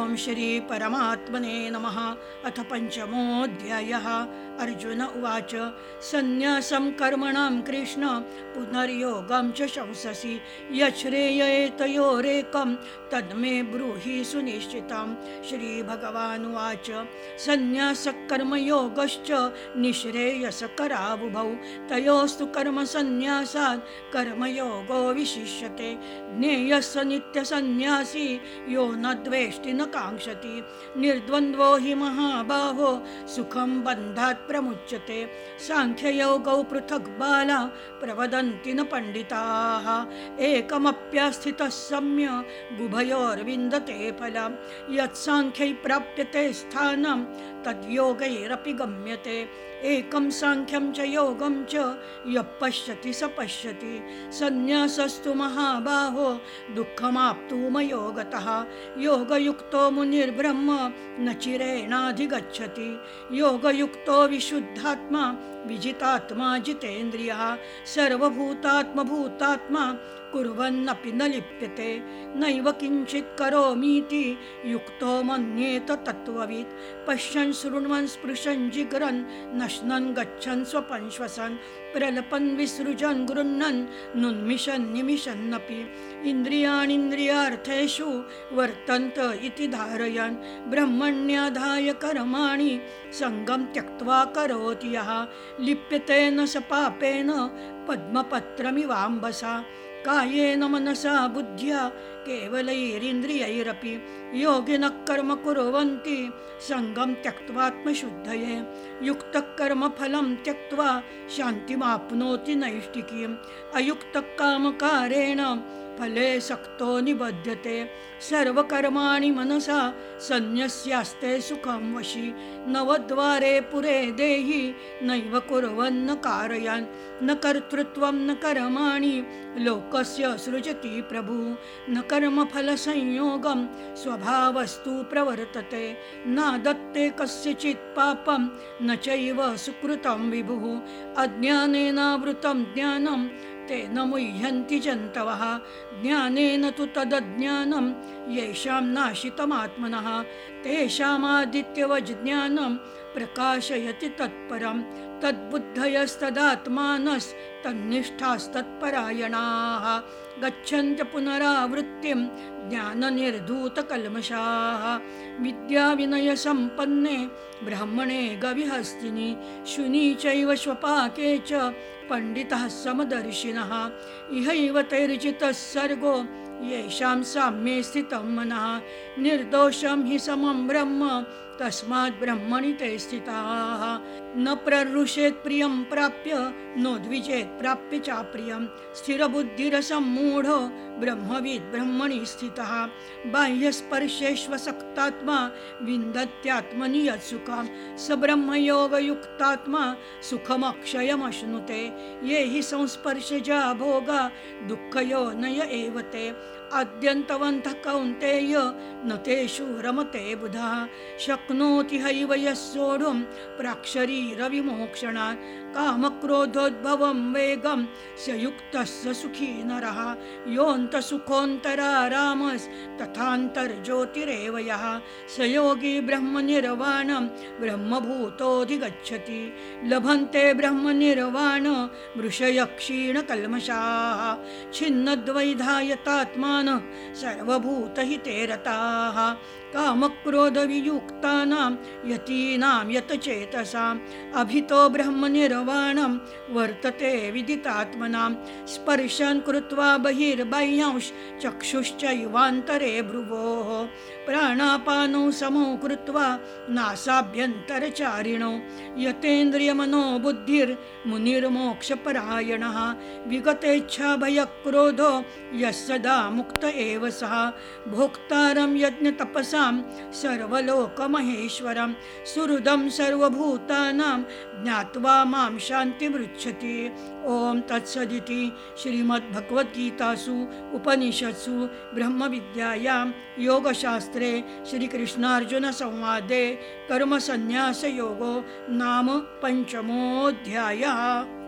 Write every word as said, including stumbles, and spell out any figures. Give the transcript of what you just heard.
ओम श्री परमात्मने नमः। अथ पंचमोऽध्यायः। अर्जुन उवाच संन्यासं कर्मणां कृष्ण पुनर्योगं च शंससि यच्छ्रेयेतयोरेकं तन्मे ब्रूहि सुनिश्चितं। श्रीभगवानुवाच संन्यासकर्मयोगश्च निःश्रेयसकरावुभौ तयोस्तु कर्मसंन्यासात् कर्मयोगो विशिष्यते। ज्ञेयः नित्यसंन्यासी यो न द्वेष्टि न काङ्क्षति निर्द्वन्द्वो हि महाबाहो सुखं बन्धात् प्रमुच्यते। सांख्ययोगौ पृथक् बाला प्रवदन्ति न पण्डिताः एकमप्यास्थितः सम्यक् उभयोर्विन्दते फलं। यत्साङ्ख्यै प्राप्यते स्थानं तद्योगैरपि गम्यते। एकं सांख्यं च योगं च यः पश्यति स पश्यति। संन्यासस्तु महाबाहो दुःखमाप्तुमयो गतः योगयुक्तो मुनिर्ब्रह्म न चिरेणाधिगच्छति। योगयुक्तो विशुद्धात्मा विजितात्मा जितेन्द्रियः सर्वभूतात्मभूतात्मा कुर्वन्नपि न लिप्यते। नैव किञ्चित् करोमीति युक्तो मन्येत तत्त्ववित्। पश्यन् शृण्वन् स्पृशन् जिघ्रन् नश्नन् गच्छन् स्वपन् श्वसन् प्रलपन् विसृजन् गृह्णन् नुन्मिषन् निमिषन्नपि। इन्द्रियाणीन्द्रियार्थेषु वर्तन्त इति धारयन् ब्रह्मण्याधाय कर्माणि सङ्गं त्यक्त्वा करोति यः लिप्यते न स पापेन पद्मपत्रमिवाम्बसा। कायेन मनसा बुद्ध्या केवलैरिन्द्रियैरपि योगिनः कर्म कुर्वन्ति सङ्गं त्यक्त्वात्मशुद्धये। युक्तः कर्मफलं त्यक्त्वा शान्तिमाप्नोति नैष्ठिकीम्। अयुक्तः कामकारेण फले सक्तो निबध्यते। सर्वकर्माणि मनसा सन्न्यस्यास्ते सुखं वशी। नवद्वारे पुरे देहि नैव कुर्वन्न कारयन् न कर्तृत्वं न कर्माणि लोकस्य सृजति प्रभु। न कर्मफलसंयोगं स्वभावस्तु प्रवर्तते। न दत्ते कस्यचित् पापं न चैव सुकृतं विभुः। अज्ञानेनावृतं ज्ञानं तेन मुह्यन्ति जन्तवः। ज्ञानेन तु तदज्ञानं येषां नाशितमात्मनः तेषामादित्यवज्ज्ञानं प्रकाशयति तत्परं। तद्बुद्धयस्तदात्मानस्तन्निष्ठास्तत्परायणाः गच्छन्त्य पुनरावृत्तिं ज्ञाननिर्धूतकल्मषाः। विद्याविनयसम्पन्ने ब्राह्मणे गविहस्तिनि शुनी चैव श्वपाके च पंडितः समदर्शिनः। इहैव तैर्जितः सर्गो येषां साम्ये स्थितं मनः। निर्दोषं हि समं ब्रह्म तस्मात् ब्रह्मणि ते स्थिताः। न प्ररुषेत् प्रियं प्राप्य नोद्विजेत् प्राप्य चाप्रियं। स्थिरबुद्धिरसम्मूढो ब्रह्मविद् ब्रह्मणि स्थितः। बाह्यस्पर्शेष्वसक्तात्मा विन्दत्यात्मनि यत्सुखं। स ब्रह्मयोगयुक्तात्मा सुखमक्षयमश्नुते। ये हि संस्पर्शजा भोगा दुःखयोनय एव ते। आद्यन्तवन्तः कौन्तेय न तेषु रमते बुधः। शक्नोति हैव यः सोढुं प्राक्शरीरविमोक्षणात्। कामक्रोधोद्भवं वेगं स युक्तः स सुखी नरः। योऽन्तसुखोऽन्तरारामस्तथान्तर्ज्योतिरेव यः स योगी ब्रह्मनिर्वाणं ब्रह्मभूतोऽधिगच्छति। लभन्ते ब्रह्मनिर्वाण मृषयः क्षीणकल्मषाः। छिन्नद्वैधायतात्मानः सर्वभूतहिते रताः। कामक्रोधवियुक्तानां यतीनां यतचेतसाम् अभितो ब्रह्मनिर्वाणं वर्तते विदितात्मनां। स्पर्शन् कृत्वा बहिर्बाह्यांश चक्षुश्चैवान्तरे भ्रुवोः। प्राणापानौ समौ कृत्वा नासाभ्यन्तरचारिणौ। यतेन्द्रियमनो बुद्धिर्मुनिर्मोक्षपरायणः। विगतेच्छाभयक्रोधो यः सदा मुक्त एव सः। भोक्तारं यज्ञतपसां सर्वलोकमहेश्वरं। सुहृदं सर्वभूतानां ज्ञात्वा मां शान्तिमृच्छति। ओम तत्सदिति श्रीमद्भगवद्गीतासु उपनिषत्सु ब्रह्मविद्यायां योगशास्त्रे श्रीकृष्णार्जुन संवादे कर्मसन्न्यासयोगो नाम पंचमोऽध्यायः।